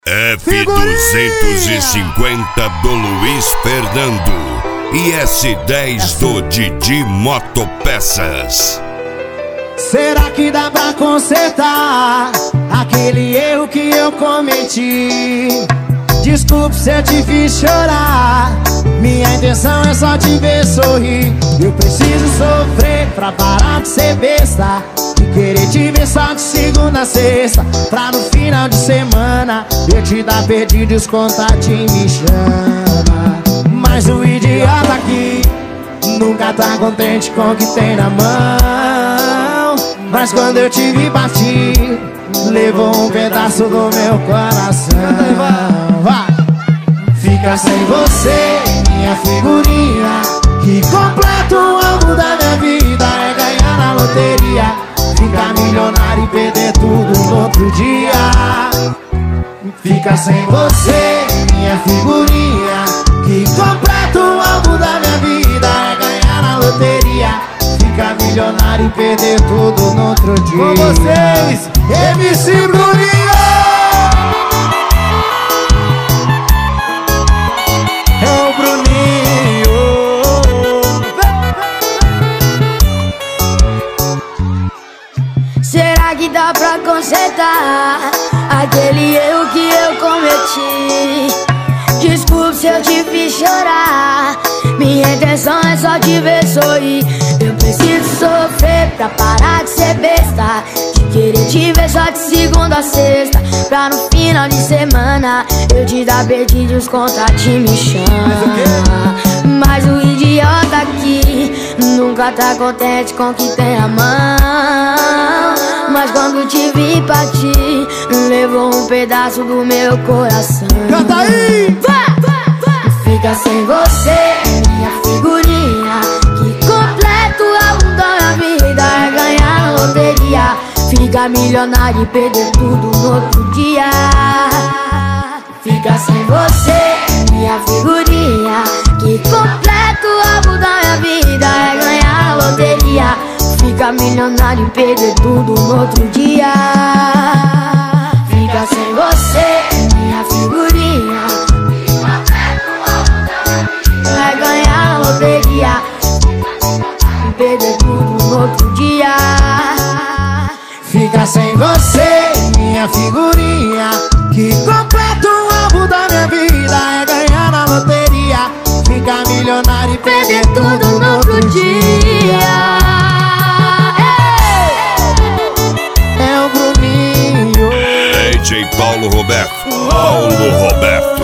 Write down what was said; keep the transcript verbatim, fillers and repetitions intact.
F duzentos e cinquenta do Luiz Fernando e S dez do Didi Motopeças. Será que dá pra consertar aquele erro que eu cometi? Desculpe se eu te fiz chorar, minha intenção é só te ver sorrir. Eu preciso sofrer pra parar de ser besta e querer te ver só de segunda a sexta, pra no final de semana eu te dar perdido e os contatos me chama. Mas o idiota aqui nunca tá contente com o que tem na mão. Mas quando eu te vi partir, levou um pedaço do meu coração. Vai! Fica sem você, minha figurinha, que completa o alvo da minha vida é ganhar na loteria, ficar milionário e perder tudo no outro dia. Fica sem você, minha figurinha, que completa o alvo da minha vida é ganhar na loteria, ficar milionário e perder tudo no outro dia. Com vocês, M C Bruninho! É o Bruninho. Será que dá pra consertar aquele erro que eu cometi? Desculpe se eu te fiz chorar, minha intenção é só te ver sorrir. Eu preciso sofrer pra parar de ser besta, de querer te ver só de segunda a sexta, pra no final de semana eu te dar perdido e os contatos me chamam. Mas o idiota aqui nunca tá contente com o que tem na mão. Mas quando te vi partir, levou um pedaço do meu coração. Canta aí! Fica sem você, minha figurinha, que completa o álbum da minha vida é ganhar na loteria, ficar milionário e perder tudo no outro dia. Fica sem você, minha figurinha, que completa o álbum da minha vida é ganhar na loteria, ficar milionário e perder tudo no outro dia. Fica sem você, minha figurinha, vai ganhar na loteria e perder tudo no outro dia. Fica sem você, minha figurinha, que completa o alvo da minha vida é ganhar na loteria, ficar milionário e perder tudo no outro dia. É o Bruninho. D J Paulo Roberto, Paulo Roberto.